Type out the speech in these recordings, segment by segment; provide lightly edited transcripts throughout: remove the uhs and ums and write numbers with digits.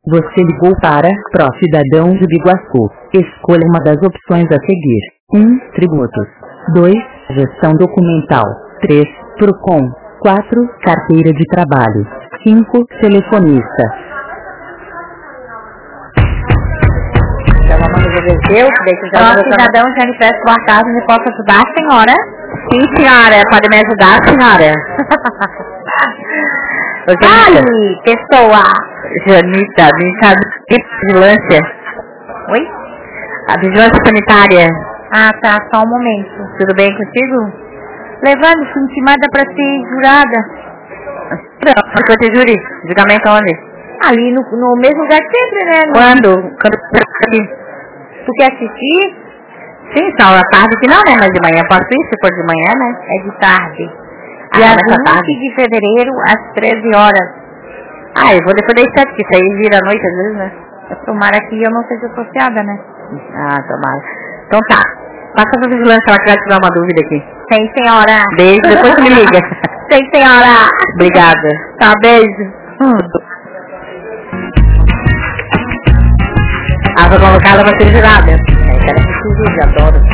Você ligou para Pró-Cidadão de Biguaçu. Escolha uma das opções a seguir. 1. Tributos. 2. Gestão documental. 3. Procon. 4. Carteira de trabalho. 5. Telefonista. Pró-Cidadão de Anifesto, boa tarde, me posso ajudar, senhora? Sim, senhora, pode me ajudar, senhora? Ai, pessoa! Janita, vigilância. Oi? A vigilância sanitária. Ah, tá, só um momento. Tudo bem contigo? Levando-se intimada para ser jurada. Onde vai ter júri? Julgamento onde? Ali no mesmo lugar de sempre, né? Quando? Tu quer assistir? Sim, só à tarde que não, né? Mas de manhã posso ir, se for de manhã, né? É de tarde. Dia 20 de fevereiro, às 13 horas. Ah, eu vou depois das 7, que isso aí vira à noite às vezes, né? Tomara que eu não seja associada, né? Ah, tomara. Então tá. Passa pra vigilância, ela quer te dar uma dúvida aqui. Sim, senhora. Beijo, depois tu me liga. Sim, senhora. Obrigada. Tá, beijo. Ah, vou colocar ela pra ser jurada. É, cara, que adoro.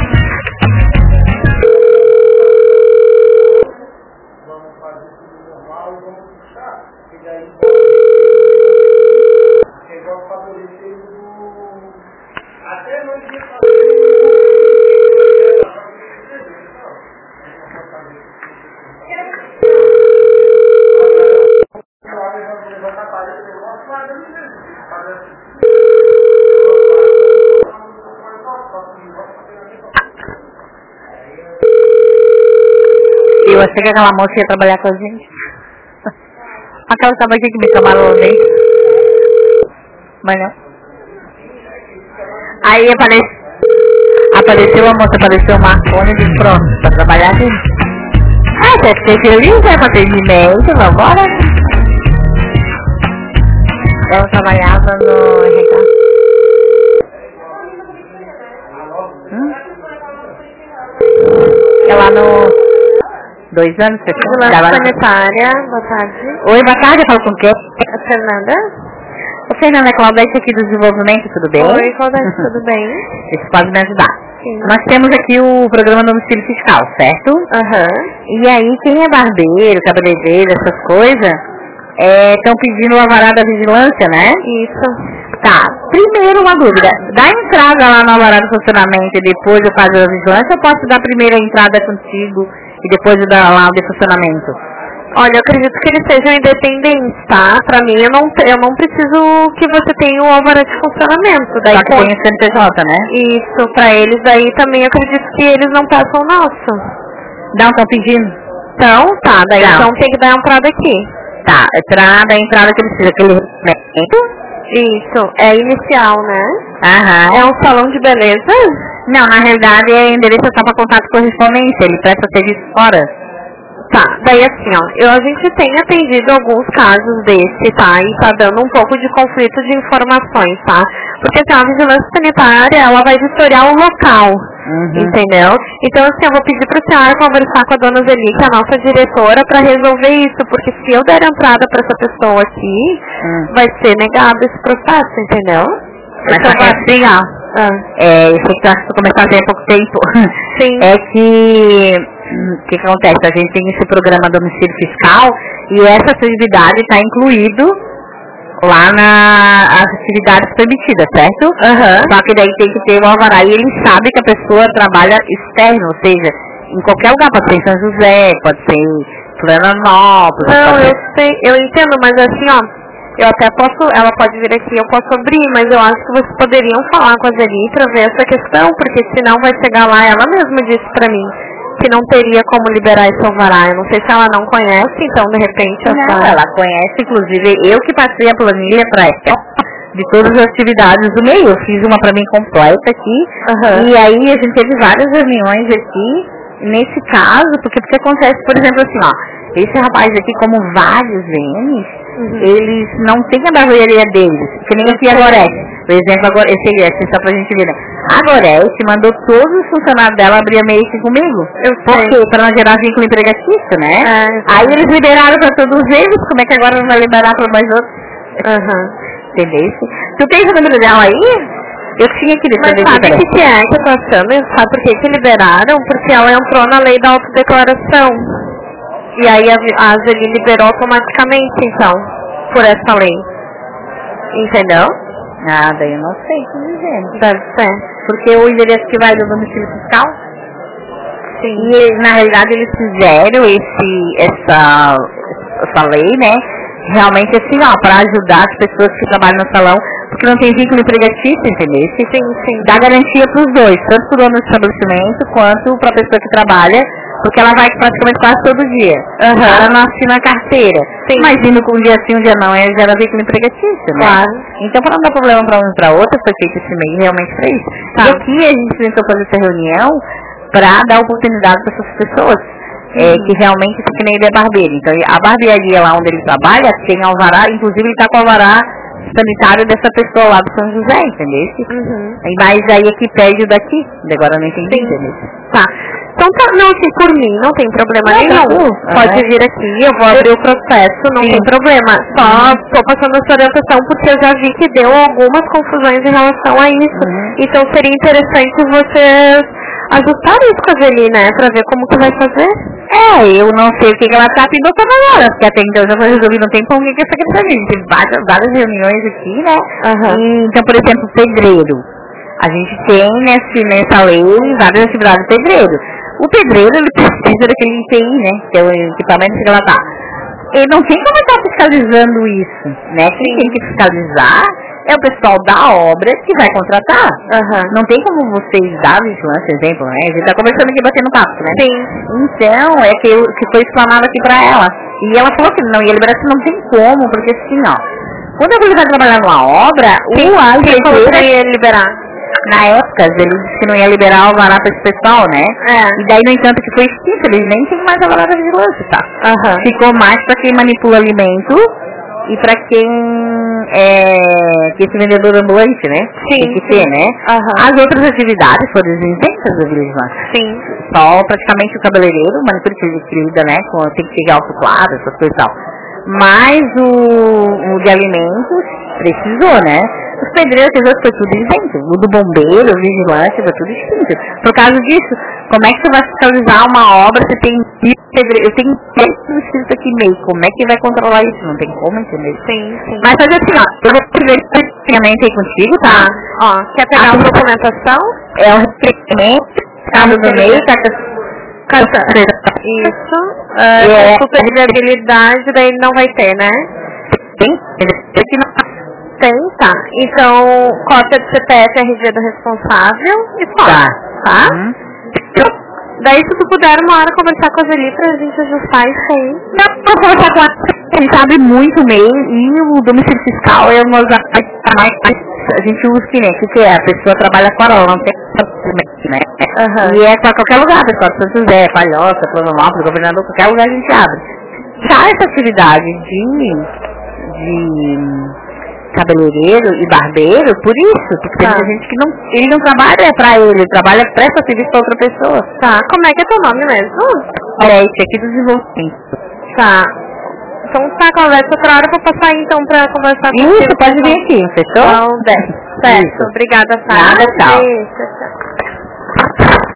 Eu achei que aquela moça ia trabalhar com a gente. Aquela estava aqui que me chamaram nem. Mas não. Aí apareceu a moça, apareceu o Marconi e disse, pronto, pra trabalhar aqui. Ah, até fiquei feliz, né, pra ter de e-mail, vambora. Ela trabalhava no RH. Ela no... 2 anos, você Vigilância sanitária, boa tarde. Oi, boa tarde, eu falo com quem? A Fernanda. Ô, Fernanda, é Claudete aqui do desenvolvimento, tudo bem? Oi, Claudete, tudo bem? Você pode me ajudar. Sim. Nós temos aqui o programa do domicílio fiscal, certo? Aham. E aí, quem é barbeiro, cabeleireiro, essas coisas, estão pedindo o alvará da vigilância, né? Isso. Tá, primeiro uma dúvida. Dá entrada lá no alvará do funcionamento e depois eu faço a vigilância, ou posso dar primeiro a entrada contigo e depois eu dar lá o de funcionamento? Olha, eu acredito que eles sejam independentes, tá? Pra mim, eu não preciso que você tenha o alvará de funcionamento. Daí Só que tem o CNPJ, né? Isso, pra eles aí também eu acredito que eles não passam o nosso. Não, estão pedindo? Então, tá, daí Não. então tem que dar entrada aqui. Tá, a entrada que precisa, aquele requerimento? Isso, é inicial, né? Aham. É um salão de beleza? Não, na realidade é endereço só para contato correspondência, ele presta serviço fora. Tá, daí assim, ó, a gente tem atendido alguns casos desse, tá? E tá dando um pouco de conflito de informações, tá? Porque assim, a vigilância sanitária, ela vai vistoriar o local, entendeu? Então assim, eu vou pedir pra senhora conversar com a dona Zeli, que é a nossa diretora, pra resolver isso, porque se eu der entrada pra essa pessoa aqui, vai ser negado esse processo, entendeu? Mas Então, só que assim, ó, isso que eu acho que começar a ter pouco tempo, Sim. é que o que acontece? A gente tem esse programa domicílio fiscal e essa atividade está incluído lá nas atividades permitidas, certo? Só que daí tem que ter o alvará e ele sabe que a pessoa trabalha externo, ou seja, em qualquer lugar, pode ser em São José, pode ser em Florianópolis. Não, eu entendo, mas assim, ó, eu até posso, ela pode vir aqui, eu posso abrir, mas eu acho que vocês poderiam falar com a Zeli pra ver essa questão, porque senão vai chegar lá, ela mesma disse pra mim que não teria como liberar esse alvará. Eu não sei se ela não conhece, então de repente Não, ela conhece, inclusive eu que passei a planilha para ela de todas as atividades do meio. Eu fiz uma para mim completa aqui e aí a gente teve várias reuniões aqui nesse caso, porque acontece, por exemplo, assim, ó, esse rapaz aqui, como vários VNs, eles não têm a barbearia deles, que nem aqui a Gorete. Por exemplo, agora, esse aqui, só pra gente ver, né? A Gorete mandou todos os funcionários dela abrir a MEI comigo. Por quê? Pra não gerar vínculo empregatício, né? Aí eles liberaram pra todos eles, como é que agora não vai liberar pra mais outros? entendeu? Tu tens o número dela aí? Eu tinha que Mas sabe o que é que eu tô achando? Sabe por que liberaram? Porque ela entrou na lei da autodeclaração. E aí a Zeli liberou automaticamente, então, por essa lei. Entendeu? Ah, daí eu não sei o que dizer. Deve ser. Porque o endereço que vai do domicílio fiscal? Sim. E na realidade eles fizeram essa lei, né? Realmente assim, ó, para ajudar as pessoas que trabalham no salão, porque não tem vínculo empregatício, entendeu? Sim. Dá garantia para os dois, tanto para o dono do estabelecimento quanto para a pessoa que trabalha, porque ela vai praticamente quase todo dia. Ela não assina a carteira. Sim. Mas indo com um dia sim, um dia não, gera vínculo empregatício, né? Claro. Então, para não dar problema para um e para outra, foi feito esse meio realmente para isso. Tá. E aqui a gente tentou fazer essa reunião para dar oportunidade para essas pessoas. Que realmente fica que nem ele é barbeiro. Então, a barbearia lá onde ele trabalha tem alvará, inclusive ele está com alvará sanitário dessa pessoa lá do São José, entendeu? Mas aí aqui pede o daqui, agora eu não entendi, entendeu? Tá. Então, não, assim, por mim, não tem problema nenhum. Pode vir aqui, eu vou abrir o processo, não tem problema. Só tô passando essa orientação porque eu já vi que deu algumas confusões em relação a isso. Então, seria interessante você ajustar isso com a Zeli, né? Pra ver como que vai fazer. Eu não sei o que ela tá pintando agora, porque até então já foi resolvido, não tem como que essa secretaria. A gente tem várias reuniões aqui, né? Então, por exemplo, pedreiro. A gente tem nessa lei várias atividades de pedreiro. O pedreiro, ele precisa daquele IPI, né? Que é o equipamento que ela tá. Ele não tem como estar fiscalizando isso, né? Quem tem que fiscalizar é o pessoal da obra que vai contratar. Não tem como vocês dar vigilância, exemplo, né? A gente tá conversando aqui, batendo papo, né? Sim. Então, é que foi explanado aqui pra ela. E ela falou que não ia liberar, que não tem como, porque assim, ó. Quando ele vai trabalhar numa obra, quem falou que ia liberar? Na época, ele disse que não ia liberar o alvará para esse pessoal, né? E daí, no entanto, que foi extinto, eles nem tem mais alvará da vigilância, tá? Ficou mais para quem manipula alimento e para quem que esse vendedor ambulante, né? Sim. Tem que ter, né? As outras atividades foram isentas da vigilância. Sim. Só praticamente o cabeleireiro, manicure que lida, né? Tem que pegar alto claro, essas coisas e tal. Mas o de alimentos precisou, né? Os pedreiros, foi tudo isento. O do bombeiro, o vigilante, foi tudo extinto. Por causa disso, como é que você vai fiscalizar uma obra se tem pedreiro? Eu tenho escrito aqui meio. Como é que vai controlar isso? Não tem como, entendeu? Sim. Mas fazer assim, ó. Eu vou primeiro requerimento aí contigo, tá? Quer pegar a documentação? É o requerimento, carta do meio, carta. Isso. Consulta-viabilidade, daí não vai ter, né? Tem, tá. Então, cópia do CPF RG do responsável e só. Tá? Daí, se tu puder, uma hora conversar com a Zeli pra gente ajustar isso aí. Não, vou conversar com ela. Ele sabe muito bem e o domicílio fiscal é uma mais a gente usa que é a pessoa trabalha com ela, não tem né? E é para qualquer lugar, pessoal, São José, Palhoça, Florianópolis, Governador, qualquer lugar a gente abre. Já essa atividade de cabeleireiro e barbeiro, por isso, porque tem gente que ele não trabalha pra ele trabalha, presta serviço pra outra pessoa. Tá, como é que é teu nome mesmo? Esse aqui do desenvolvimento. Tá. Então tá, conversa outra hora, eu vou passar então pra conversar com você. Isso, pode vir aqui, fechou? Então, certo, obrigada, tá? Nada, tchau. Isso, tchau.